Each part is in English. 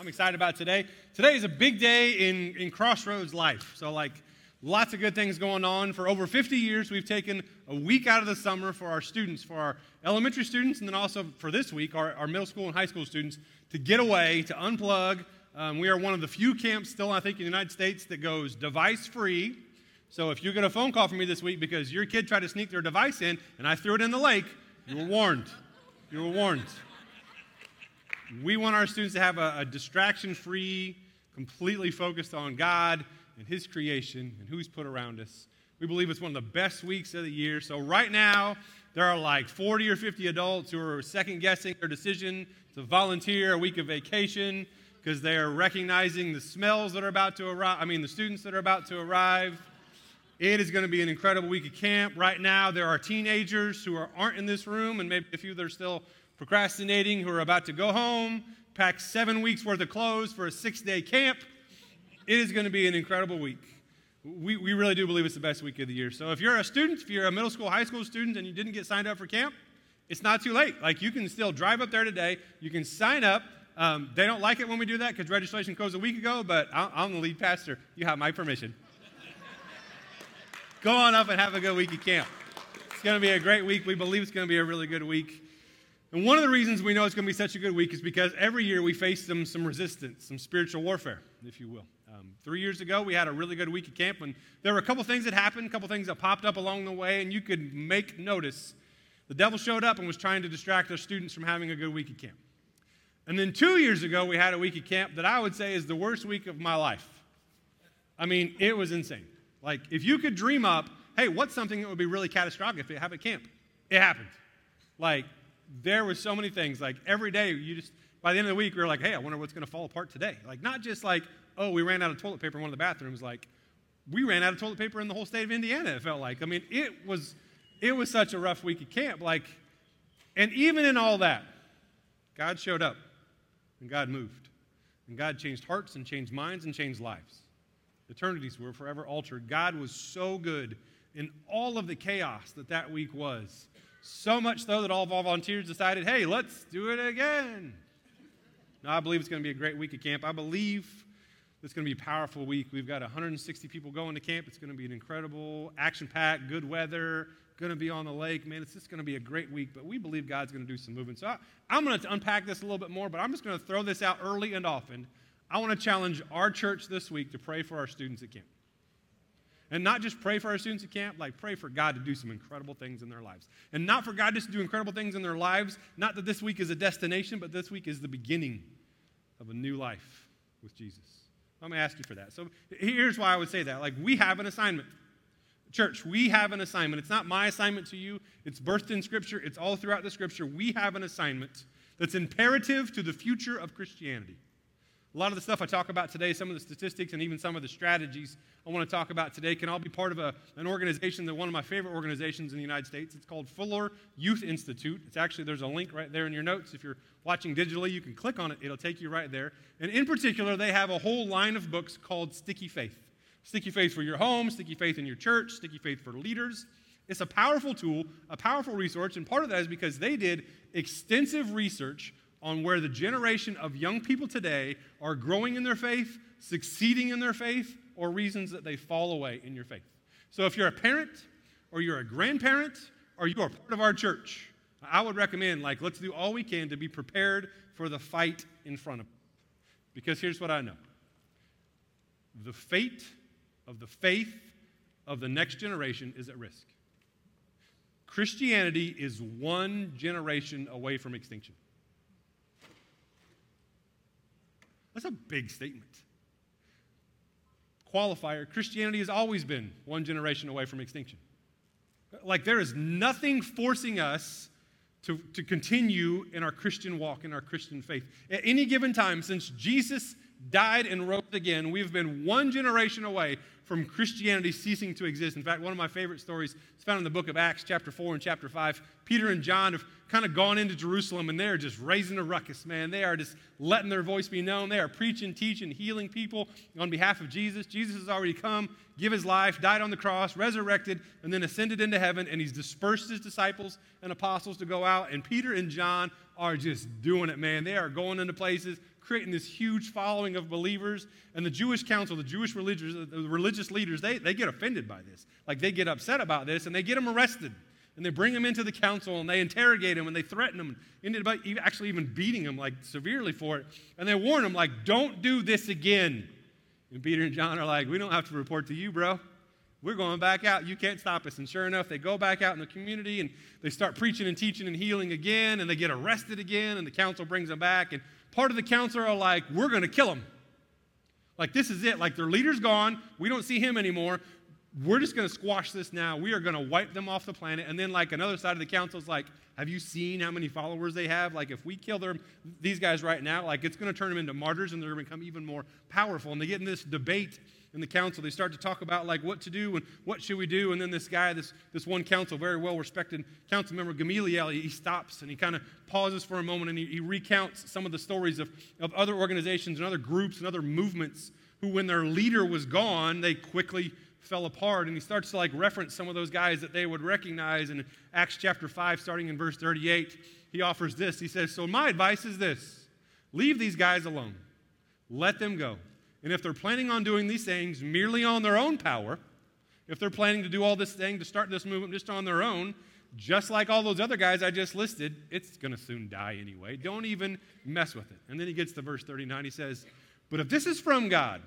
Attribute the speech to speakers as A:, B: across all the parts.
A: I'm excited about today. Today is a big day in Crossroads life. So, lots of good things going on. For over 50 years, we've taken a week out of the summer for our students, for our elementary students, and then also for this week, our middle school and high school students, to get away, to unplug. We are one of the few camps still, I think, in the United States that goes device-free. So if you get a phone call from me this week because your kid tried to sneak their device in and I threw it in the lake, you were warned. You were warned. We want our students to have a distraction-free, completely focused on God and His creation and who He's put around us. We believe it's one of the best weeks of the year. So right now, there are like 40 or 50 adults who are second-guessing their decision to volunteer a week of vacation because they are recognizing the smells that are about to arrive, the students that are about to arrive. It is going to be an incredible week of camp. Right now, there are teenagers who aren't in this room, and maybe a few that are still procrastinating, who are about to go home, pack 7 weeks' worth of clothes for a 6-day camp. It is going to be an incredible week. We really do believe it's the best week of the year. So if you're a student, if you're a middle school, high school student, and you didn't get signed up for camp, it's not too late. You can still drive up there today. You can sign up. They don't like it when we do that because registration closed a week ago, but I'm the lead pastor. You have my permission. Go on up and have a good week at camp. It's going to be a great week. We believe it's going to be a really good week. And one of the reasons we know it's going to be such a good week is because every year we face some resistance, some spiritual warfare, if you will. 3 years ago, we had a really good week at camp, and there were a couple things that happened, a couple things that popped up along the way, and you could make notice. The devil showed up and was trying to distract our students from having a good week at camp. And then 2 years ago, we had a week at camp that I would say is the worst week of my life. It was insane. If you could dream up, hey, what's something that would be really catastrophic if you have at camp? It happened. There were so many things. Every day, by the end of the week, we were like, hey, I wonder what's going to fall apart today. Not just oh, we ran out of toilet paper in one of the bathrooms. We ran out of toilet paper in the whole state of Indiana, it felt like. It was such a rough week at camp. And even in all that, God showed up, and God moved. And God changed hearts and changed minds and changed lives. Eternities were forever altered. God was so good in all of the chaos that week was. So much so that all of our volunteers decided, hey, let's do it again. Now, I believe it's going to be a great week at camp. I believe it's going to be a powerful week. We've got 160 people going to camp. It's going to be an incredible, action-packed, good weather, going to be on the lake. Man, it's just going to be a great week, but we believe God's going to do some movement. So I'm going to unpack this a little bit more, but I'm just going to throw this out early and often. I want to challenge our church this week to pray for our students at camp. And not just pray for our students at camp, pray for God to do some incredible things in their lives. And not for God just to do incredible things in their lives, not that this week is a destination, but this week is the beginning of a new life with Jesus. I'm going to ask you for that. So here's why I would say that. We have an assignment. Church, we have an assignment. It's not my assignment to you. It's birthed in Scripture. It's all throughout the Scripture. We have an assignment that's imperative to the future of Christianity. A lot of the stuff I talk about today, some of the statistics and even some of the strategies I want to talk about today can all be part of an organization, one of my favorite organizations in the United States. It's called Fuller Youth Institute. There's a link right there in your notes. If you're watching digitally, you can click on it. It'll take you right there. And in particular, they have a whole line of books called Sticky Faith. Sticky Faith for your home, Sticky Faith in your church, Sticky Faith for leaders. It's a powerful tool, a powerful resource, and part of that is because they did extensive research on where the generation of young people today are growing in their faith, succeeding in their faith, or reasons that they fall away in your faith. So if you're a parent, or you're a grandparent, or you are part of our church, I would recommend, let's do all we can to be prepared for the fight in front of us. Because here's what I know. The fate of the faith of the next generation is at risk. Christianity is one generation away from extinction. That's a big statement. Qualifier, Christianity has always been one generation away from extinction. There is nothing forcing us to continue in our Christian walk, in our Christian faith. At any given time, since Jesus died and rose again, we've been one generation away from Christianity ceasing to exist. In fact, one of my favorite stories is found in the book of Acts, chapter 4 and chapter 5. Peter and John have kind of gone into Jerusalem, and they're just raising a ruckus, man. They are just letting their voice be known. They are preaching, teaching, healing people on behalf of Jesus. Jesus has already come, give his life, died on the cross, resurrected, and then ascended into heaven, and he's dispersed his disciples and apostles to go out, and Peter and John are just doing it, man. They are going into places, creating this huge following of believers. And the Jewish council, the Jewish religious leaders, they get offended by this. Like, they get upset about this, and they get them arrested. And they bring them into the council, and they interrogate them, and they threaten them, and ended up actually even beating them, like, severely for it. And they warn them, like, don't do this again. And Peter and John are like, we don't have to report to you, bro. We're going back out. You can't stop us. And sure enough, they go back out in the community, and they start preaching and teaching and healing again, and they get arrested again, and the council brings them back. And part of the council are like, we're going to kill them. Like, this is it. Like, their leader's gone. We don't see him anymore. We're just going to squash this now. We are going to wipe them off the planet. And then, like, another side of the council is like, have you seen how many followers they have? Like, if we kill these guys right now, like, it's going to turn them into martyrs, and they're going to become even more powerful. And they get in this debate in the council. They start to talk about, like, what to do and what should we do. And then this guy, this one council, very well-respected council member, Gamaliel, he stops, and he kind of pauses for a moment, and he recounts some of the stories of other organizations and other groups and other movements who, when their leader was gone, they quickly fell apart. And he starts to, like, reference some of those guys that they would recognize. And in Acts chapter 5, starting in verse 38, he offers this. He says, so my advice is this: leave these guys alone. Let them go. And if they're planning on doing these things merely on their own power, if they're planning to do all this thing, to start this movement just on their own, just like all those other guys I just listed, it's going to soon die anyway. Don't even mess with it. And then he gets to verse 39. He says, but if this is from God,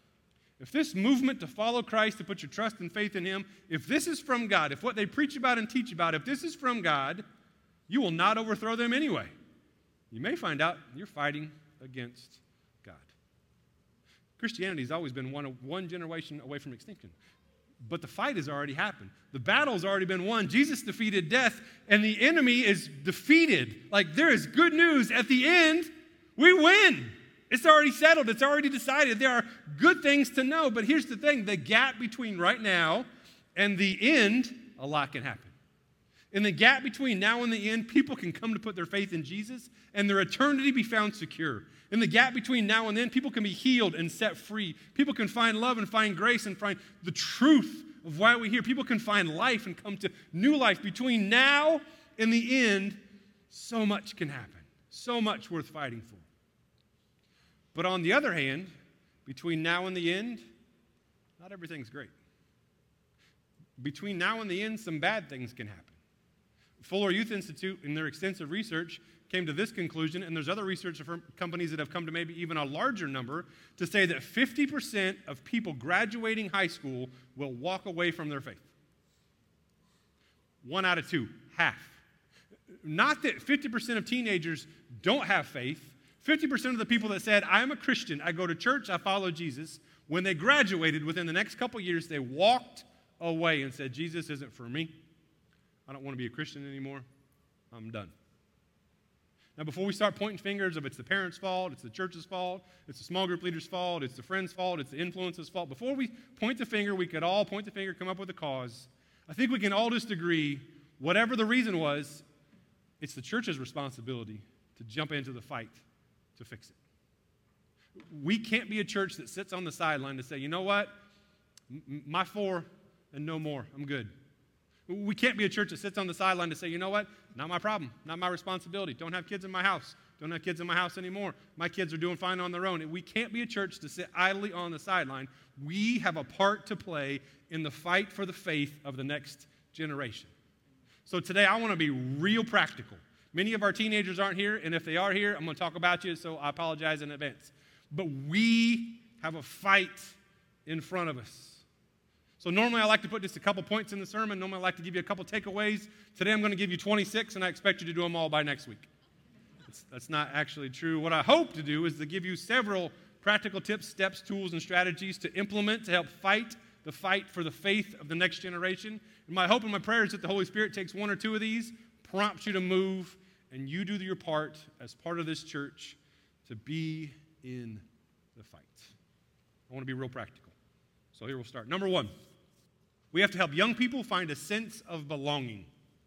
A: if this movement to follow Christ, to put your trust and faith in him, if this is from God, if what they preach about and teach about, if this is from God, you will not overthrow them anyway. You may find out you're fighting against God. Christianity has always been one generation away from extinction. But the fight has already happened. The battle's already been won. Jesus defeated death, and the enemy is defeated. Like, there is good news. At the end, we win. It's already settled. It's already decided. There are good things to know. But here's the thing. The gap between right now and the end, a lot can happen. In the gap between now and the end, people can come to put their faith in Jesus and their eternity be found secure. In the gap between now and then, people can be healed and set free. People can find love and find grace and find the truth of why we're here. People can find life and come to new life. Between now and the end, so much can happen. So much worth fighting for. But on the other hand, between now and the end, not everything's great. Between now and the end, some bad things can happen. Fuller Youth Institute, in their extensive research, came to this conclusion, and there's other research companies that have come to maybe even a larger number, to say that 50% of people graduating high school will walk away from their faith. 1 out of 2, half. Not that 50% of teenagers don't have faith. 50% of the people that said, I'm a Christian, I go to church, I follow Jesus, when they graduated, within the next couple years, they walked away and said, Jesus isn't for me. I don't want to be a Christian anymore. I'm done. Now, before we start pointing fingers of it's the parents' fault, it's the church's fault, it's the small group leader's fault, it's the friend's fault, it's the influence's fault, before we point the finger, we could all point the finger, come up with a cause. I think we can all just agree, whatever the reason was, it's the church's responsibility to jump into the fight to fix it. We can't be a church that sits on the sideline to say, you know what, my 4 and no more, I'm good. We can't be a church that sits on the sideline to say, you know what, not my problem, not my responsibility. Don't have kids in my house. Don't have kids in my house anymore. My kids are doing fine on their own. We can't be a church to sit idly on the sideline. We have a part to play in the fight for the faith of the next generation. So today I want to be real practical. Many of our teenagers aren't here, and if they are here, I'm going to talk about you, so I apologize in advance. But we have a fight in front of us. So normally I like to put just a couple points in the sermon. Normally I like to give you a couple takeaways. Today I'm going to give you 26, and I expect you to do them all by next week. That's not actually true. What I hope to do is to give you several practical tips, steps, tools, and strategies to implement to help fight the fight for the faith of the next generation. And my hope and my prayer is that the Holy Spirit takes 1 or 2 of these, prompts you to move, and you do your part as part of this church to be in the fight. I want to be real practical. So here we'll start. Number 1. We have to help young people find a sense of belonging.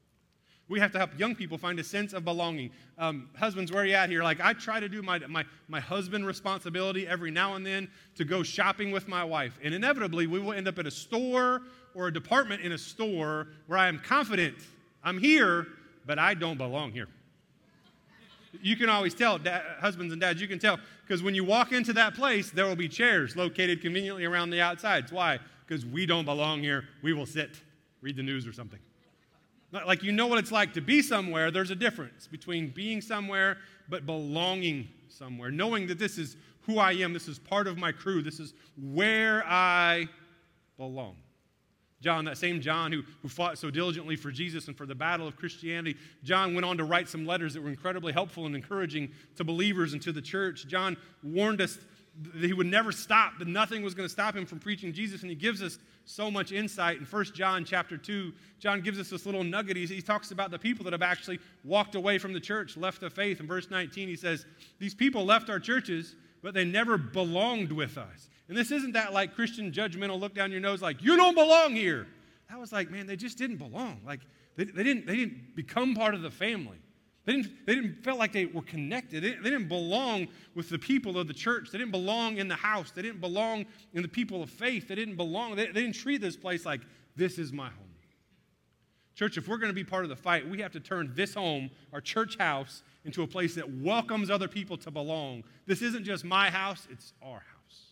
A: We have to help young people find a sense of belonging. Husbands, where are you at here? Like, I try to do my husband responsibility every now and then to go shopping with my wife. And inevitably, we will end up at a store or a department in a store where I am confident I'm here, but I don't belong here. You can always tell, husbands and dads, you can tell, because when you walk into that place, there will be chairs located conveniently around the outsides. Why? Because we don't belong here. We will sit, read the news or something. Like you know what it's like to be somewhere. There's a difference between being somewhere but belonging somewhere, knowing that this is who I am, this is part of my crew, this is where I belong. John, that same John who fought so diligently for Jesus and for the battle of Christianity, John went on to write some letters that were incredibly helpful and encouraging to believers and to the church. John warned us that he would never stop, that nothing was going to stop him from preaching Jesus, and he gives us so much insight. In 1 John chapter 2, John gives us this little nugget. He talks about the people that have actually walked away from the church, left the faith. In verse 19, he says, these people left our churches, but they never belonged with us. And this isn't that like Christian judgmental look down your nose like, you don't belong here. That was like, man, they just didn't belong. Like they didn't become part of the family. They didn't feel like they were connected. They didn't belong with the people of the church. They didn't belong in the house. They didn't belong in the people of faith. They didn't belong. They didn't treat this place like this is my home. Church, if we're going to be part of the fight, we have to turn this home, our church house, into a place that welcomes other people to belong. This isn't just my house, it's our house.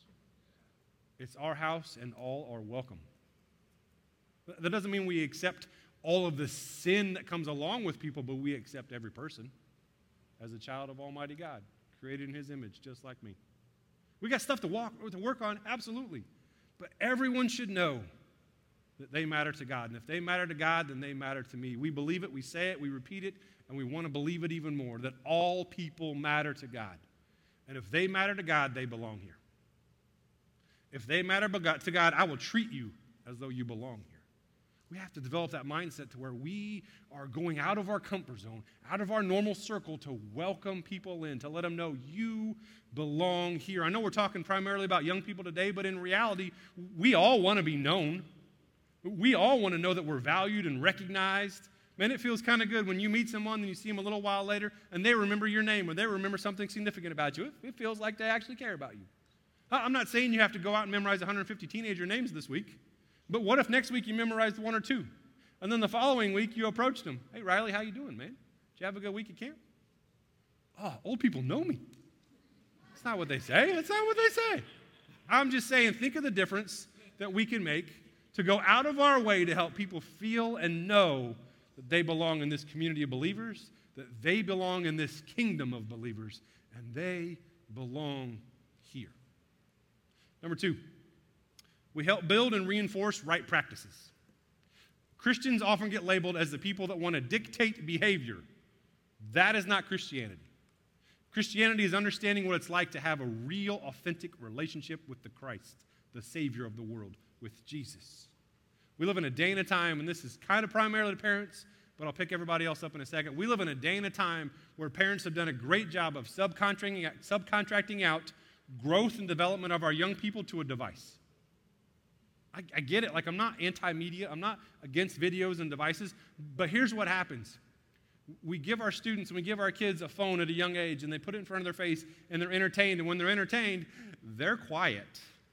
A: It's our house, and all are welcome. That doesn't mean we accept all of the sin that comes along with people, but we accept every person as a child of Almighty God, created in His image, just like me. We got stuff to work on, absolutely. But everyone should know that they matter to God. And if they matter to God, then they matter to me. We believe it, we say it, we repeat it, and we want to believe it even more, that all people matter to God. And if they matter to God, they belong here. If they matter to God, I will treat you as though you belong here. We have to develop that mindset to where we are going out of our comfort zone, out of our normal circle to welcome people in, to let them know you belong here. I know we're talking primarily about young people today, but in reality, we all want to be known. We all want to know that we're valued and recognized. Man, it feels kind of good when you meet someone and you see them a little while later and they remember your name or they remember something significant about you. It feels like they actually care about you. I'm not saying you have to go out and memorize 150 teenager names this week, but what if next week you memorized one or two? And then the following week you approached them. Hey, Riley, how you doing, man? Did you have a good week at camp? Oh, old people know me. That's not what they say. That's not what they say. I'm just saying, think of the difference that we can make to go out of our way to help people feel and know that they belong in this community of believers, that they belong in this kingdom of believers, and they belong here. Number 2, we help build and reinforce right practices. Christians often get labeled as the people that want to dictate behavior. That is not Christianity. Christianity is understanding what it's like to have a real, authentic relationship with the Christ, the Savior of the world, with Jesus. We live in a day and a time, and this is kind of primarily to parents, but I'll pick everybody else up in a second. We live in a day and a time where parents have done a great job of subcontracting out growth and development of our young people to a device. I get it. Like, I'm not anti-media. I'm not against videos and devices. But here's what happens. We give our students and we give our kids a phone at a young age, and they put it in front of their face, and they're entertained. And when they're entertained, they're quiet.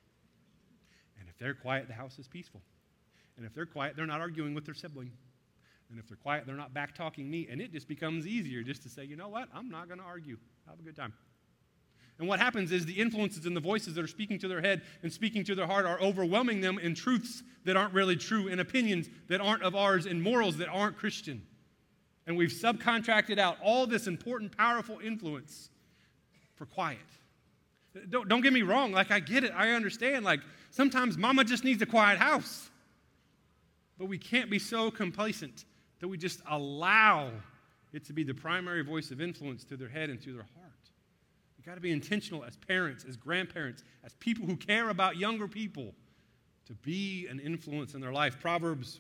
A: And if they're quiet, the house is peaceful. And if they're quiet, they're not arguing with their sibling. And if they're quiet, they're not back-talking me. And it just becomes easier just to say, you know what? I'm not going to argue. Have a good time. And what happens is the influences and the voices that are speaking to their head and speaking to their heart are overwhelming them in truths that aren't really true, in opinions that aren't of ours, in morals that aren't Christian. And we've subcontracted out all this important, powerful influence for quiet. Don't get me wrong. Like, I get it. I understand. Like, sometimes mama just needs a quiet house. But we can't be so complacent that we just allow it to be the primary voice of influence to their head and to their heart. We've got to be intentional as parents, as grandparents, as people who care about younger people to be an influence in their life. Proverbs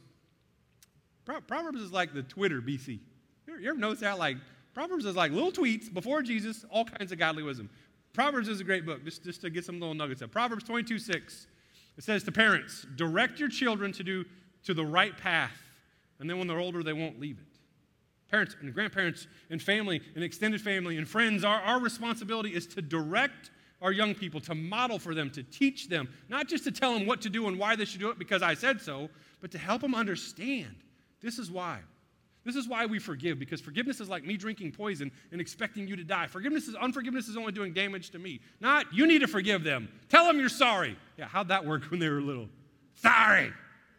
A: is like the Twitter BC. You ever notice that? Like, Proverbs is like little tweets before Jesus, all kinds of godly wisdom. Proverbs is a great book, just to get some little nuggets of. Proverbs 22:6. It says to parents, direct your children to the right path, and then when they're older, they won't leave it. Parents and grandparents and family and extended family and friends, our responsibility is to direct our young people, to model for them, to teach them, not just to tell them what to do and why they should do it because I said so, but to help them understand this is why. This is why we forgive, because forgiveness is like me drinking poison and expecting you to die. Unforgiveness is only doing damage to me. Not, you need to forgive them. Tell them you're sorry. Yeah, how'd that work when they were little? Sorry.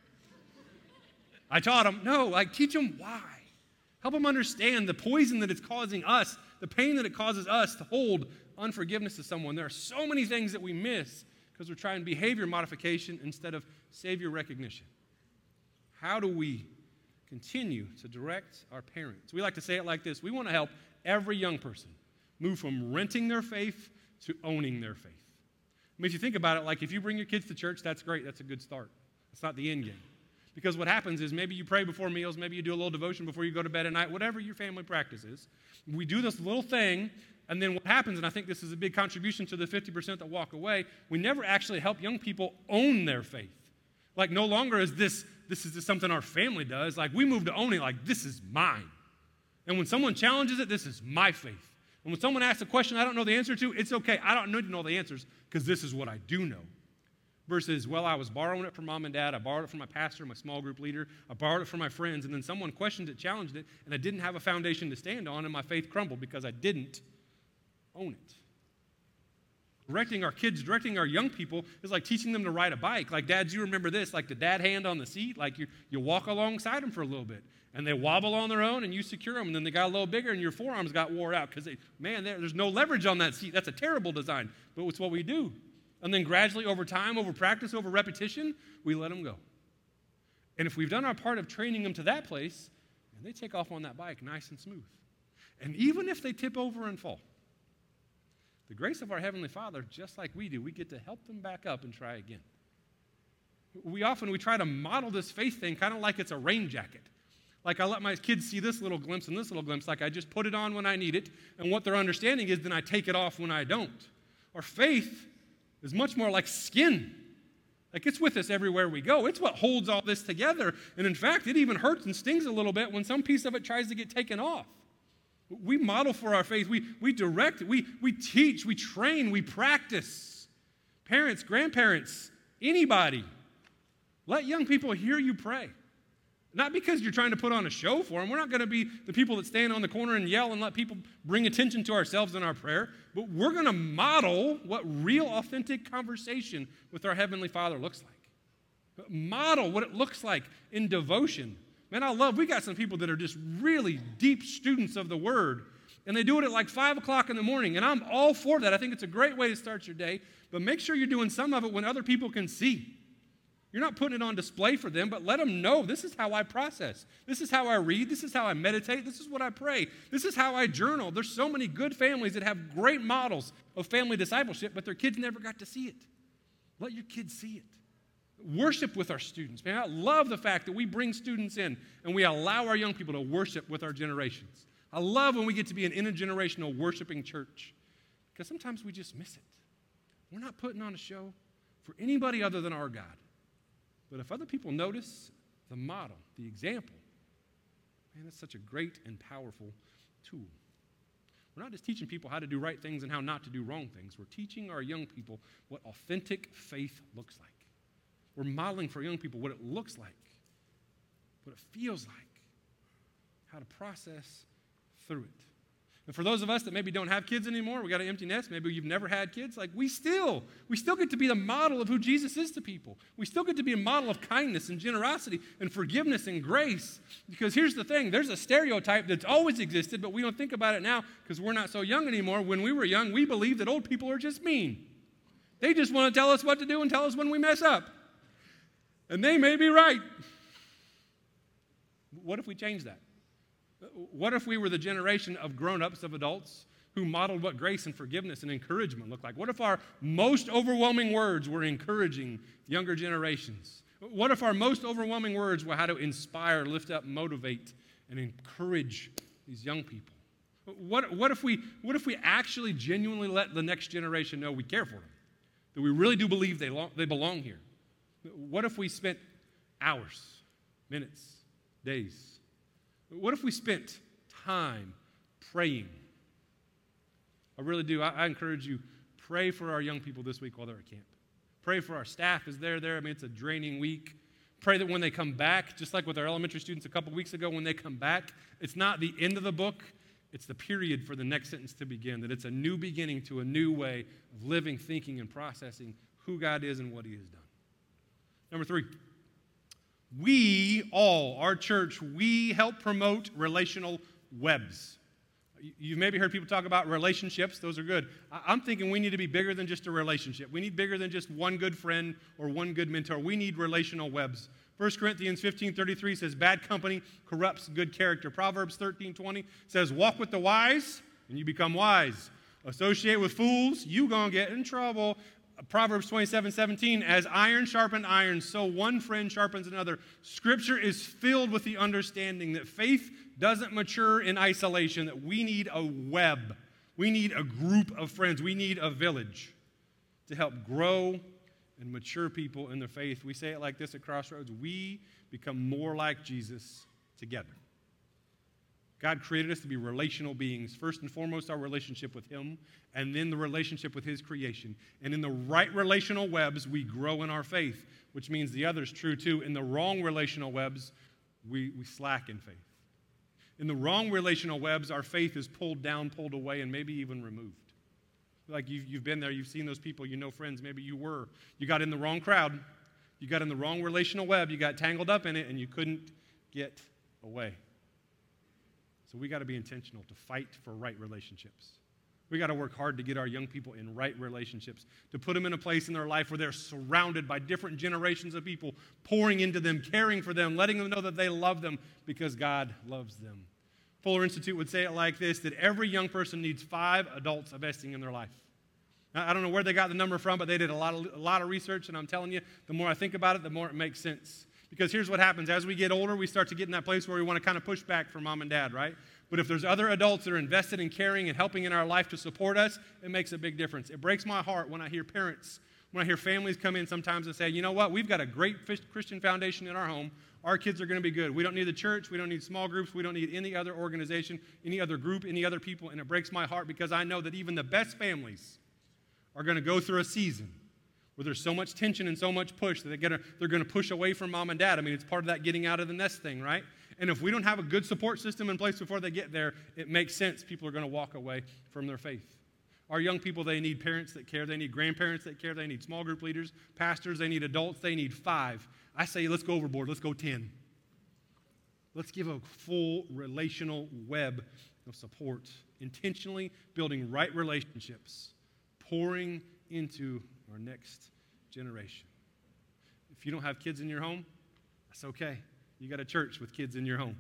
A: I taught them, no, teach them why. Help them understand the poison that it's causing us, the pain that it causes us to hold unforgiveness to someone. There are so many things that we miss because we're trying behavior modification instead of Savior recognition. How do we continue to direct our parents? We like to say it like this. We want to help every young person move from renting their faith to owning their faith. I mean, if you think about it, if you bring your kids to church, that's great. That's a good start. It's not the end game. Because what happens is maybe you pray before meals, maybe you do a little devotion before you go to bed at night, whatever your family practice is. We do this little thing, and then what happens, and I think this is a big contribution to the 50% that walk away, we never actually help young people own their faith. No longer is this is just something our family does. We move to owning, this is mine. And when someone challenges it, this is my faith. And when someone asks a question I don't know the answer to, it's okay. I don't need to know the answers because this is what I do know. Versus, I was borrowing it from mom and dad. I borrowed it from my pastor, my small group leader. I borrowed it from my friends. And then someone questioned it, challenged it, and I didn't have a foundation to stand on, and my faith crumbled because I didn't own it. Directing our kids, directing our young people is like teaching them to ride a bike. Dads, you remember this, the dad hand on the seat, you walk alongside them for a little bit. And they wobble on their own, and you secure them, and then they got a little bigger, and your forearms got wore out because, there's no leverage on that seat. That's a terrible design, but it's what we do. And then gradually, over time, over practice, over repetition, we let them go. And if we've done our part of training them to that place, and they take off on that bike nice and smooth. And even if they tip over and fall, the grace of our Heavenly Father, just like we do, we get to help them back up and try again. We try to model this faith thing kind of like it's a rain jacket. I let my kids see this little glimpse and this little glimpse, I just put it on when I need it, and what their understanding is, then I take it off when I don't. Our faith is much more like skin. It's with us everywhere we go. It's what holds all this together. And in fact, it even hurts and stings a little bit when some piece of it tries to get taken off. We model for our faith. We direct, we teach, we train, we practice. Parents, grandparents, anybody, let young people hear you pray. Not because you're trying to put on a show for them. We're not going to be the people that stand on the corner and yell and let people bring attention to ourselves in our prayer, but we're going to model what real, authentic conversation with our Heavenly Father looks like. Model what it looks like in devotion. Man, we got some people that are just really deep students of the Word, and they do it at 5 o'clock in the morning, and I'm all for that. I think it's a great way to start your day, but make sure you're doing some of it when other people can see. You're not putting it on display for them, but let them know this is how I process. This is how I read. This is how I meditate. This is what I pray. This is how I journal. There's so many good families that have great models of family discipleship, but their kids never got to see it. Let your kids see it. Worship with our students. Man, I love the fact that we bring students in and we allow our young people to worship with our generations. I love when we get to be an intergenerational worshiping church because sometimes we just miss it. We're not putting on a show for anybody other than our God. But if other people notice the model, the example, man, that's such a great and powerful tool. We're not just teaching people how to do right things and how not to do wrong things. We're teaching our young people what authentic faith looks like. We're modeling for young people what it looks like, what it feels like, how to process through it. And for those of us that maybe don't have kids anymore, we got an empty nest, maybe you've never had kids, we still get to be the model of who Jesus is to people. We still get to be a model of kindness and generosity and forgiveness and grace. Because here's the thing, there's a stereotype that's always existed, but we don't think about it now because we're not so young anymore. When we were young, we believed that old people are just mean. They just want to tell us what to do and tell us when we mess up. And they may be right. What if we change that? What if we were the generation of grown-ups, of adults, who modeled what grace and forgiveness and encouragement look like? What if our most overwhelming words were encouraging younger generations? What if our most overwhelming words were how to inspire, lift up, motivate, and encourage these young people? What if we actually genuinely let the next generation know we care for them, that we really do believe they belong here? What if we spent hours, minutes, days? What if we spent time praying? I really do. I encourage you, pray for our young people this week while they're at camp. Pray for our staff as they're there. I mean, it's a draining week. Pray that when they come back, just like with our elementary students a couple weeks ago, when they come back, it's not the end of the book, it's the period for the next sentence to begin, that it's a new beginning to a new way of living, thinking, and processing who God is and what he has done. Number 3, we all, our church, we help promote relational webs. You've maybe heard people talk about relationships. Those are good. I'm thinking we need to be bigger than just a relationship. We need bigger than just one good friend or one good mentor. We need relational webs. 1 Corinthians 15:33 says, bad company corrupts good character. Proverbs 13:20 says, walk with the wise and you become wise. Associate with fools, you gonna get in trouble. Proverbs 27:17, as iron sharpened iron, so one friend sharpens another. Scripture is filled with the understanding that faith doesn't mature in isolation, that we need a web. We need a group of friends. We need a village to help grow and mature people in their faith. We say it like this at Crossroads: we become more like Jesus together. God created us to be relational beings. First and foremost, our relationship with him, and then the relationship with his creation. And in the right relational webs, we grow in our faith, which means the other is true too. In the wrong relational webs, we slack in faith. In the wrong relational webs, our faith is pulled down, pulled away, and maybe even removed. Like you've been there, you've seen those people, you know friends, maybe you got in the wrong crowd, you got in the wrong relational web, you got tangled up in it, and you couldn't get away. So we got to be intentional to fight for right relationships. We got to work hard to get our young people in right relationships, to put them in a place in their life where they're surrounded by different generations of people, pouring into them, caring for them, letting them know that they love them because God loves them. Fuller Institute would say it like this, that every young person needs 5 adults investing in their life. Now, I don't know where they got the number from, but they did a lot of research, and I'm telling you, the more I think about it, the more it makes sense. Because here's what happens. As we get older, we start to get in that place where we want to kind of push back for mom and dad, right? But if there's other adults that are invested in caring and helping in our life to support us, it makes a big difference. It breaks my heart when I hear parents, when I hear families come in sometimes and say, you know what, we've got a great Christian foundation in our home. Our kids are going to be good. We don't need the church. We don't need small groups. We don't need any other organization, any other group, any other people. And it breaks my heart because I know that even the best families are going to go through a season where there's so much tension and so much push that they're going to push away from mom and dad. I mean, it's part of that getting out of the nest thing, right? And if we don't have a good support system in place before they get there, it makes sense people are going to walk away from their faith. Our young people, they need parents that care. They need grandparents that care. They need small group leaders, pastors. They need adults. They need 5. I say let's go overboard. Let's go 10. Let's give a full relational web of support, intentionally building right relationships, pouring into our next generation. If you don't have kids in your home, that's okay. You got a church with kids in your home.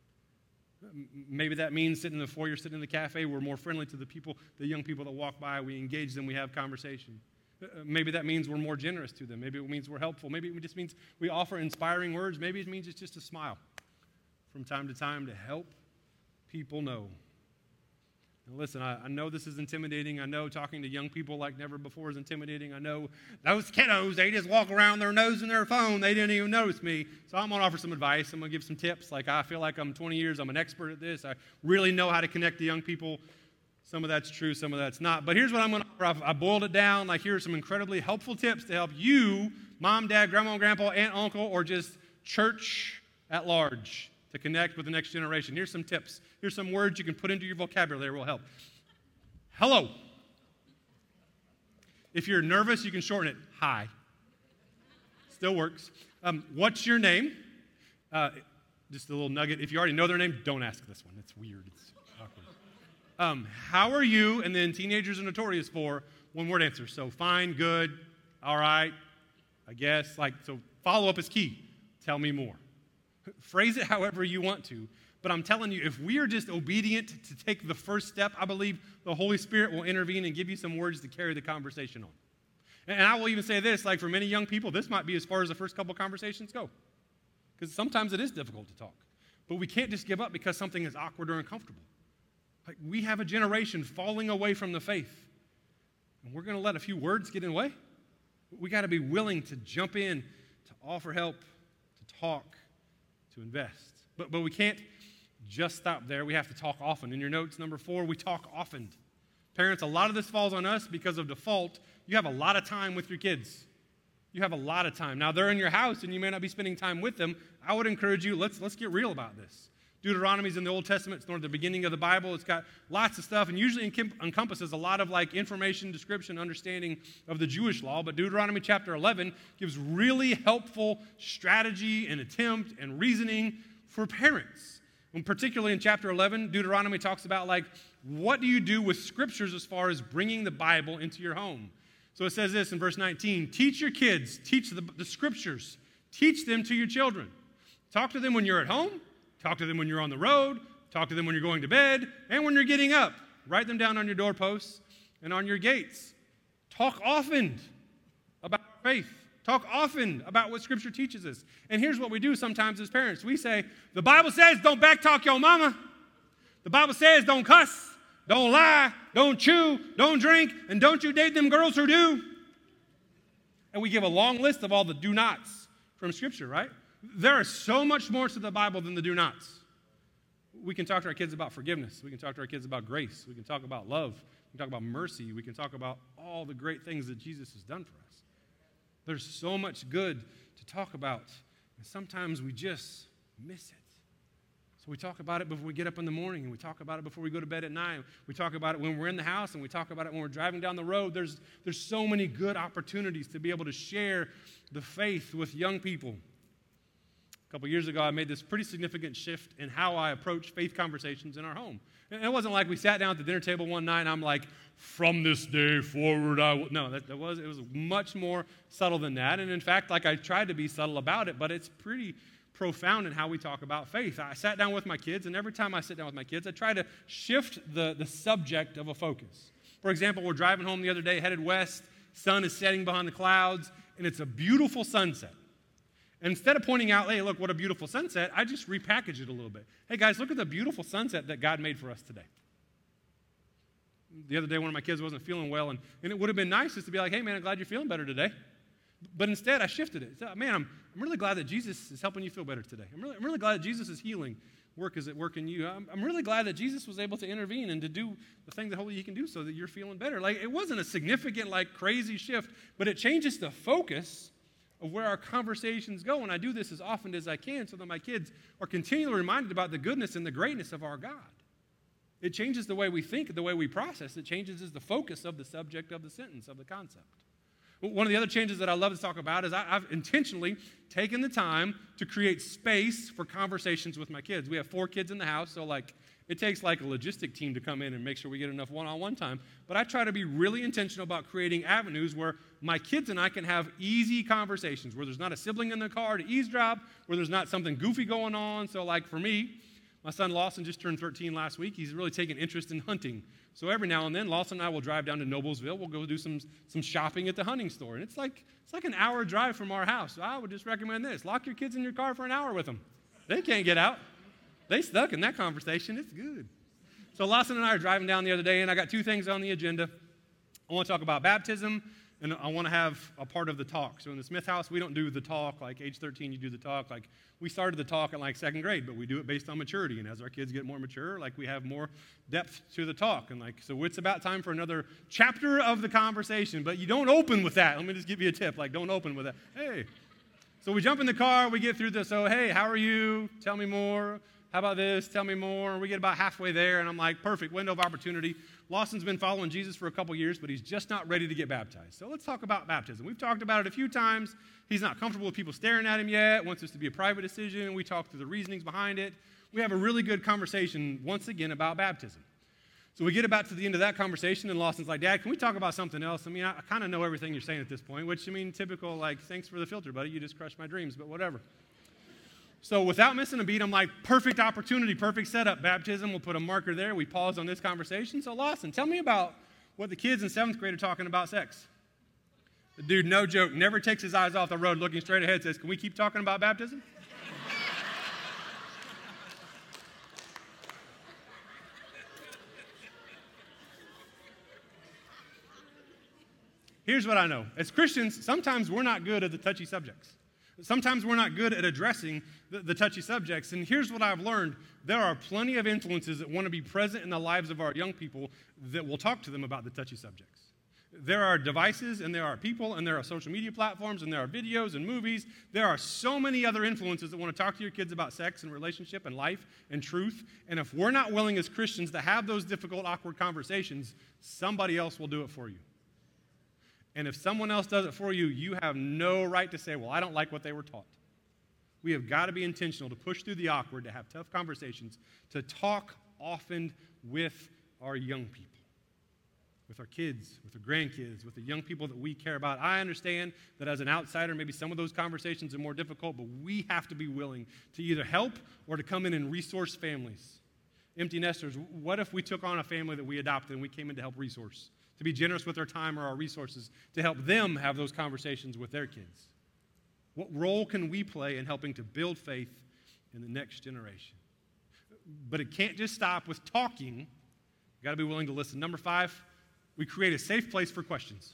A: Maybe that means sitting in the foyer, sitting in the cafe, we're more friendly to the people, the young people that walk by, we engage them, we have conversation. Maybe that means we're more generous to them. Maybe it means we're helpful. Maybe it just means we offer inspiring words. Maybe it means it's just a smile from time to time to help people know. Now listen, I know this is intimidating. I know talking to young people like never before is intimidating. I know those kiddos, they just walk around their nose in their phone. They didn't even notice me. So I'm going to offer some advice. I'm going to give some tips. Like I feel like I'm 20 years. I'm an expert at this. I really know how to connect to young people. Some of that's true, some of that's not. But here's what I'm going to offer. I boiled it down. Like here are some incredibly helpful tips to help you, mom, dad, grandma, and grandpa, aunt, uncle, or just church at large to connect with the next generation. Here's some tips. Here's some words you can put into your vocabulary that will help. Hello. If you're nervous, you can shorten it. Hi. Still works. What's your name? Just a little nugget. If you already know their name, don't ask this one. It's weird. It's awkward. How are you? And then teenagers are notorious for one-word answers. So fine, good, all right, I guess. So follow-up is key. Tell me more. Phrase it however you want to. But I'm telling you, if we are just obedient to take the first step, I believe the Holy Spirit will intervene and give you some words to carry the conversation on. And I will even say this, like for many young people, this might be as far as the first couple conversations go. Because sometimes it is difficult to talk. But we can't just give up because something is awkward or uncomfortable. Like we have a generation falling away from the faith. And we're going to let a few words get in the way. We got to be willing to jump in, to offer help, to talk, to invest. But we can't just stop there. We have to talk often. In your notes, number 4, we talk often. Parents, a lot of this falls on us because of default. You have a lot of time with your kids. you have a lot of time. Now, they're in your house, and you may not be spending time with them. I would encourage you, let's get real about this. Deuteronomy's in the Old Testament. It's toward the beginning of the Bible. It's got lots of stuff, and usually encompasses a lot of like information, description, understanding of the Jewish law. But Deuteronomy chapter 11 gives really helpful strategy and attempt and reasoning for parents. And particularly in chapter 11, Deuteronomy talks about like, what do you do with scriptures as far as bringing the Bible into your home? So it says this in verse 19, teach your kids, teach the scriptures, teach them to your children. Talk to them when you're at home. Talk to them when you're on the road. Talk to them when you're going to bed and when you're getting up. Write them down on your doorposts and on your gates. Talk often about faith. Talk often about what Scripture teaches us. And here's what we do sometimes as parents. We say, the Bible says don't backtalk your mama. The Bible says don't cuss, don't lie, don't chew, don't drink, and don't you date them girls who do. And we give a long list of all the do nots from Scripture, right? There is so much more to the Bible than the do nots. We can talk to our kids about forgiveness. We can talk to our kids about grace. We can talk about love. We can talk about mercy. We can talk about all the great things that Jesus has done for us. There's so much good to talk about, and sometimes we just miss it. So we talk about it before we get up in the morning, and we talk about it before we go to bed at night. We talk about it when we're in the house, and we talk about it when we're driving down the road. There's so many good opportunities to be able to share the faith with young people. A couple years ago, I made this pretty significant shift in how I approach faith conversations in our home. And it wasn't like we sat down at the dinner table one night and I'm like, from this day forward, I will. No, it was much more subtle than that. And in fact, like I tried to be subtle about it, but it's pretty profound in how we talk about faith. I sat down with my kids, and every time I sit down with my kids, I try to shift the subject of a focus. For example, we're driving home the other day, headed west, sun is setting behind the clouds, and it's a beautiful sunset. And instead of pointing out, hey, look, what a beautiful sunset, I just repackage it a little bit. Hey, guys, look at the beautiful sunset that God made for us today. The other day, one of my kids wasn't feeling well, and it would have been nice just to be like, hey, man, I'm glad you're feeling better today. But instead, I shifted it. Man, I'm really glad that Jesus is helping you feel better today. I'm really glad that Jesus' healing work is at work in you. I'm really glad that Jesus was able to intervene and to do the thing that only He can do so that you're feeling better. Like, it wasn't a significant, like, crazy shift, but it changes the focus of where our conversations go. And I do this as often as I can so that my kids are continually reminded about the goodness and the greatness of our God. It changes the way we think, the way we process. It changes the focus of the subject of the sentence, of the concept. One of the other changes that I love to talk about is I've intentionally taken the time to create space for conversations with my kids. We have 4 kids in the house, so like it takes like a logistic team to come in and make sure we get enough one-on-one time. But I try to be really intentional about creating avenues where my kids and I can have easy conversations, where there's not a sibling in the car to eavesdrop, where there's not something goofy going on. So like for me, my son Lawson just turned 13 last week. He's really taken interest in hunting. So every now and then, Lawson and I will drive down to Noblesville. We'll go do some shopping at the hunting store. And it's like an hour drive from our house. So I would just recommend this. Lock your kids in your car for an hour with them. They can't get out. They stuck in that conversation. It's good. So Lawson and I are driving down the other day, and I got 2 things on the agenda. I want to talk about baptism, and I want to have a part of the talk. So in the Smith house, we don't do the talk. Like age 13, you do the talk. Like we started the talk in like 2nd grade, but we do it based on maturity. And as our kids get more mature, like we have more depth to the talk. And like, so it's about time for another chapter of the conversation. But you don't open with that. Let me just give you a tip. Like, don't open with that. Hey. So we jump in the car. We get through this. So, hey, how are you? Tell me more. How about this? Tell me more. We get about halfway there, and I'm like, perfect, window of opportunity. Lawson's been following Jesus for a couple years, but he's just not ready to get baptized. So let's talk about baptism. We've talked about it a few times. He's not comfortable with people staring at him yet, wants this to be a private decision. We talk through the reasonings behind it. We have a really good conversation, once again, about baptism. So we get about to the end of that conversation, and Lawson's like, Dad, can we talk about something else? I mean, I kind of know everything you're saying at this point, which, I mean, typical, like, thanks for the filter, buddy. You just crushed my dreams, but whatever. So without missing a beat, I'm like, perfect opportunity, perfect setup. Baptism, we'll put a marker there. We pause on this conversation. So Lawson, tell me about what the kids in 7th grade are talking about sex. The dude, no joke, never takes his eyes off the road, looking straight ahead, says, can we keep talking about baptism? Here's what I know. As Christians, sometimes we're not good at the touchy subjects. Sometimes we're not good at addressing the touchy subjects. And here's what I've learned. There are plenty of influences that want to be present in the lives of our young people that will talk to them about the touchy subjects. There are devices, and there are people, and there are social media platforms, and there are videos and movies. There are so many other influences that want to talk to your kids about sex and relationship and life and truth. And if we're not willing as Christians to have those difficult, awkward conversations, somebody else will do it for you. And if someone else does it for you, you have no right to say, well, I don't like what they were taught. We have got to be intentional to push through the awkward, to have tough conversations, to talk often with our young people, with our kids, with our grandkids, with the young people that we care about. I understand that as an outsider, maybe some of those conversations are more difficult, but we have to be willing to either help or to come in and resource families. Empty nesters, what if we took on a family that we adopted and we came in to help resource, to be generous with our time or our resources, to help them have those conversations with their kids? What role can we play in helping to build faith in the next generation? But it can't just stop with talking. You've got to be willing to listen. Number 5, we create a safe place for questions.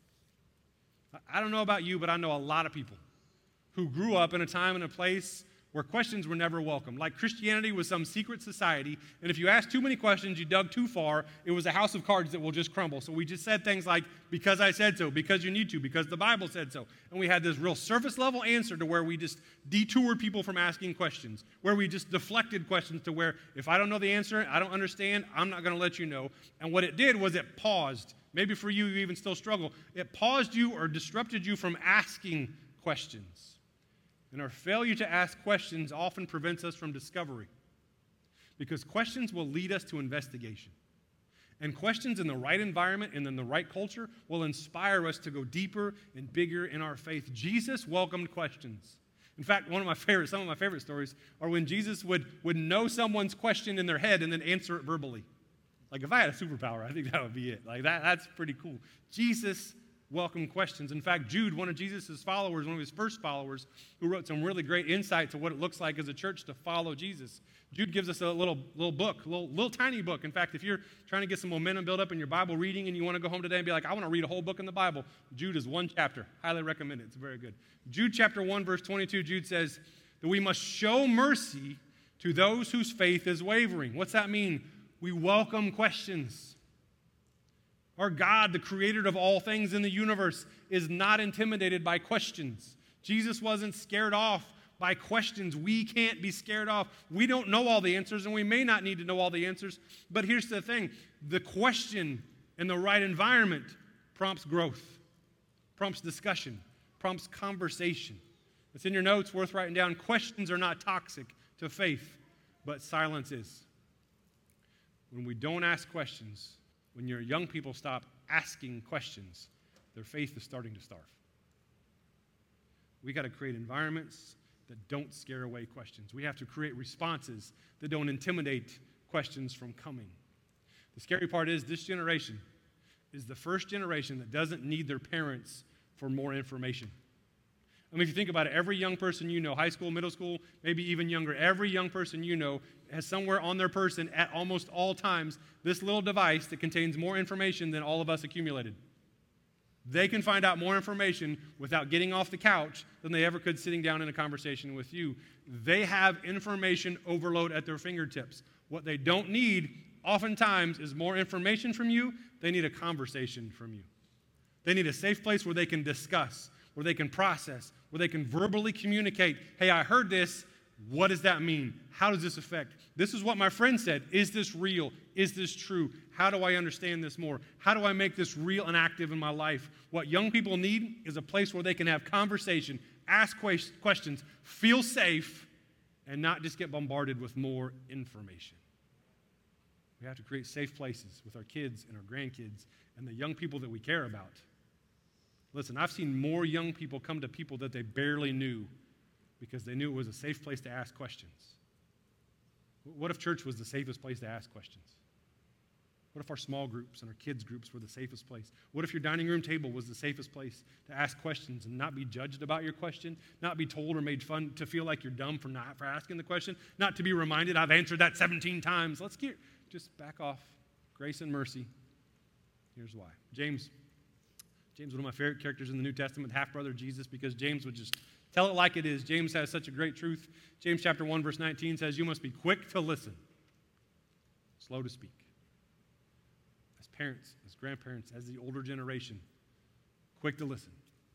A: I don't know about you, but I know a lot of people who grew up in a time and a place where questions were never welcome. Like Christianity was some secret society, and if you asked too many questions, you dug too far, it was a house of cards that will just crumble. So we just said things like, because I said so, because you need to, because the Bible said so. And we had this real surface level answer to where we just detoured people from asking questions, where we just deflected questions to where if I don't know the answer, I don't understand, I'm not going to let you know. And what it did was it paused. Maybe for you, you even still struggle. It paused you or disrupted you from asking questions. And our failure to ask questions often prevents us from discovery, because questions will lead us to investigation. And questions in the right environment and in the right culture will inspire us to go deeper and bigger in our faith. Jesus welcomed questions. In fact, some of my favorite stories are when Jesus would know someone's question in their head and then answer it verbally. Like if I had a superpower, I think that would be it. Like that's pretty cool. Jesus welcome questions. In fact, Jude, one of Jesus' followers, one of his first followers, who wrote some really great insight to what it looks like as a church to follow Jesus. Jude gives us a little book, little tiny book. In fact, if you're trying to get some momentum built up in your Bible reading and you want to go home today and be like, I want to read a whole book in the Bible, Jude is one chapter. Highly recommend it. It's very good. Jude chapter 1, verse 22, Jude says that we must show mercy to those whose faith is wavering. What's that mean? We welcome questions. Our God, the creator of all things in the universe, is not intimidated by questions. Jesus wasn't scared off by questions. We can't be scared off. We don't know all the answers, and we may not need to know all the answers. But here's the thing. The question in the right environment prompts growth, prompts discussion, prompts conversation. It's in your notes, worth writing down. Questions are not toxic to faith, but silence is. When we don't ask questions, when your young people stop asking questions, their faith is starting to starve. We got to create environments that don't scare away questions. We have to create responses that don't intimidate questions from coming. The scary part is this generation is the first generation that doesn't need their parents for more information. I mean, if you think about it, every young person you know, high school, middle school, maybe even younger, every young person you know has somewhere on their person at almost all times this little device that contains more information than all of us accumulated. They can find out more information without getting off the couch than they ever could sitting down in a conversation with you. They have information overload at their fingertips. What they don't need oftentimes is more information from you. They need a conversation from you. They need a safe place where they can discuss, where they can process, where they can verbally communicate, hey, I heard this. What does that mean? How does this affect? This is what my friend said. Is this real? Is this true? How do I understand this more? How do I make this real and active in my life? What young people need is a place where they can have conversation, ask questions, feel safe, and not just get bombarded with more information. We have to create safe places with our kids and our grandkids and the young people that we care about. Listen, I've seen more young people come to people that they barely knew because they knew it was a safe place to ask questions. What if church was the safest place to ask questions? What if our small groups and our kids groups were the safest place? What if your dining room table was the safest place to ask questions and not be judged about your question, not be told or made fun to feel like you're dumb for asking the question, not to be reminded, I've answered that 17 times. Just back off. Grace and mercy. Here's why. James, one of my favorite characters in the New Testament, half-brother of Jesus, because James would just tell it like it is. James has such a great truth. James chapter 1, verse 19 says, you must be quick to listen, slow to speak. As parents, as grandparents, as the older generation, quick to listen.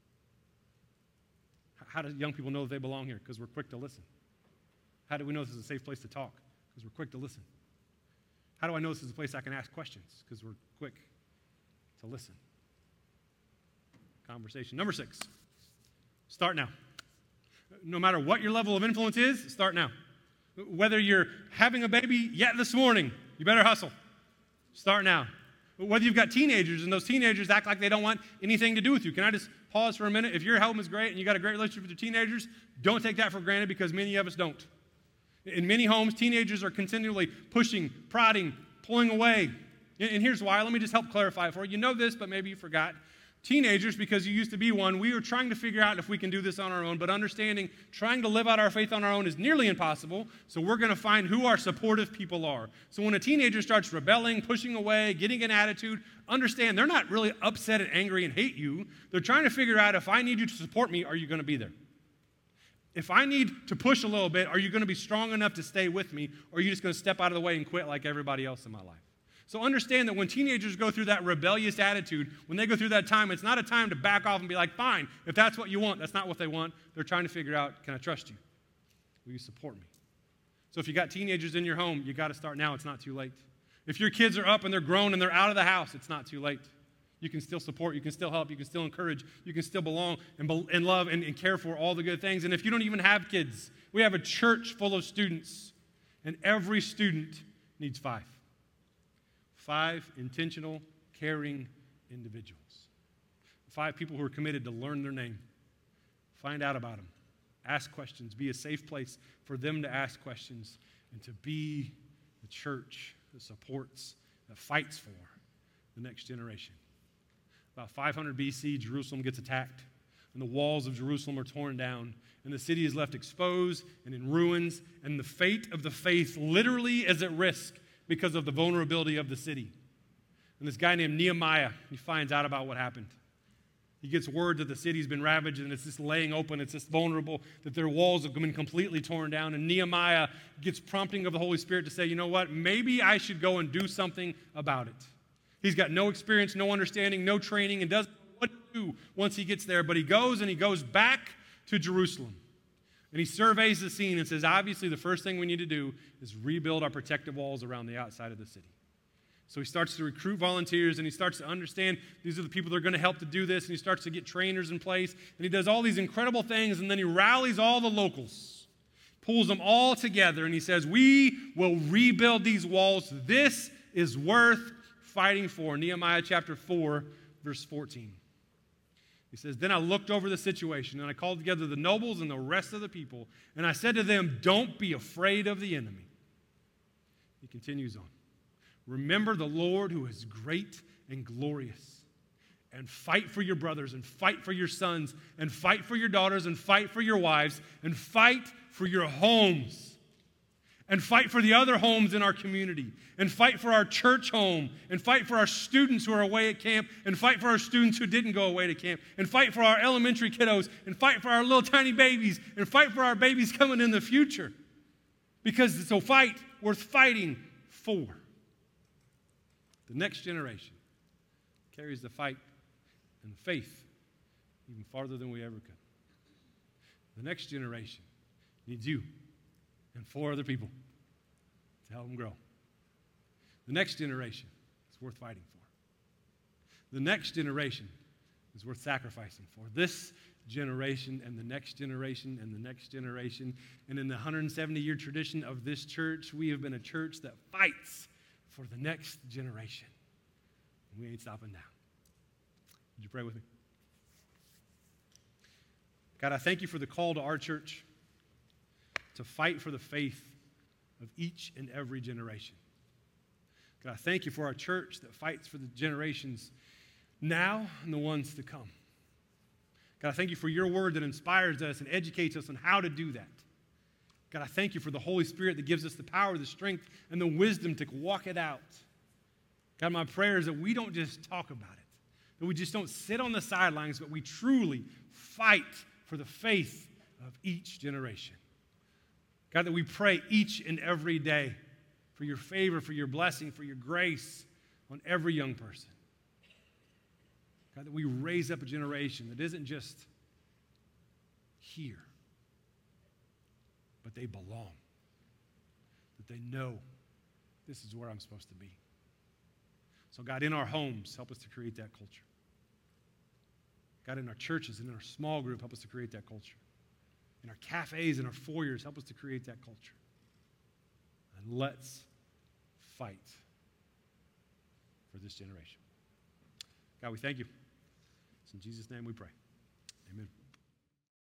A: How do young people know that they belong here? Because we're quick to listen. How do we know this is a safe place to talk? Because we're quick to listen. How do I know this is a place I can ask questions? Because we're quick to listen. Conversation. Number 6, start now. No matter what your level of influence is, start now. Whether you're having a baby yet this morning, you better hustle. Start now. Whether you've got teenagers and those teenagers act like they don't want anything to do with you. Can I just pause for a minute? If your home is great and you got a great relationship with your teenagers, don't take that for granted because many of us don't. In many homes, teenagers are continually pushing, prodding, pulling away. And here's why. Let me just help clarify for you. You know this, but maybe you forgot. Teenagers, because you used to be one, we are trying to figure out if we can do this on our own, but understanding trying to live out our faith on our own is nearly impossible, so we're going to find who our supportive people are. So when a teenager starts rebelling, pushing away, getting an attitude, understand they're not really upset and angry and hate you. They're trying to figure out, if I need you to support me, are you going to be there? If I need to push a little bit, are you going to be strong enough to stay with me, or are you just going to step out of the way and quit like everybody else in my life? So understand that when teenagers go through that rebellious attitude, when they go through that time, it's not a time to back off and be like, fine, if that's what you want. That's not what they want. They're trying to figure out, can I trust you? Will you support me? So if you got teenagers in your home, you got to start now. It's not too late. If your kids are up and they're grown and they're out of the house, it's not too late. You can still support, you can still help, you can still encourage, you can still belong and love and care for all the good things. And if you don't even have kids, we have a church full of students, and every student needs 5. 5 intentional, caring individuals. 5 people who are committed to learn their name, find out about them, ask questions, be a safe place for them to ask questions, and to be the church that supports, that fights for the next generation. About 500 BC, Jerusalem gets attacked, and the walls of Jerusalem are torn down, and the city is left exposed and in ruins, and the fate of the faith literally is at risk because of the vulnerability of the city. And this guy named Nehemiah, he finds out about what happened. He gets word that the city's been ravaged and it's just laying open, it's just vulnerable, that their walls have been completely torn down. And Nehemiah gets prompting of the Holy Spirit to say, you know what, maybe I should go and do something about it. He's got no experience, no understanding, no training, and doesn't know what to do once he gets there. But he goes back to Jerusalem. And he surveys the scene and says, obviously, the first thing we need to do is rebuild our protective walls around the outside of the city. So he starts to recruit volunteers, and he starts to understand these are the people that are going to help to do this, and he starts to get trainers in place, and he does all these incredible things, and then he rallies all the locals, pulls them all together, and he says, we will rebuild these walls. This is worth fighting for. Nehemiah chapter 4, verse 14. He says, then I looked over the situation, and I called together the nobles and the rest of the people, and I said to them, don't be afraid of the enemy. He continues on. Remember the Lord who is great and glorious, and fight for your brothers, and fight for your sons, and fight for your daughters, and fight for your wives, and fight for your homes, and fight for the other homes in our community, and fight for our church home, and fight for our students who are away at camp, and fight for our students who didn't go away to camp, and fight for our elementary kiddos, and fight for our little tiny babies, and fight for our babies coming in the future. Because it's a fight worth fighting for. The next generation carries the fight and the faith even farther than we ever could. The next generation needs you and 4 other people to help them grow. The next generation is worth fighting for. The next generation is worth sacrificing for. This generation and the next generation and the next generation. And in the 170-year tradition of this church, we have been a church that fights for the next generation. And we ain't stopping now. Would you pray with me? God, I thank you for the call to our church to fight for the faith of each and every generation. God, I thank you for our church that fights for the generations now and the ones to come. God, I thank you for your word that inspires us and educates us on how to do that. God, I thank you for the Holy Spirit that gives us the power, the strength, and the wisdom to walk it out. God, my prayer is that we don't just talk about it, that we just don't sit on the sidelines, but we truly fight for the faith of each generation. God, that we pray each and every day for your favor, for your blessing, for your grace on every young person. God, that we raise up a generation that isn't just here, but they belong. That they know this is where I'm supposed to be. So God, in our homes, help us to create that culture. God, in our churches and in our small group, help us to create that culture. In our cafes and our foyers, help us to create that culture. And let's fight for this generation. God, we thank you. It's in Jesus' name we pray. Amen.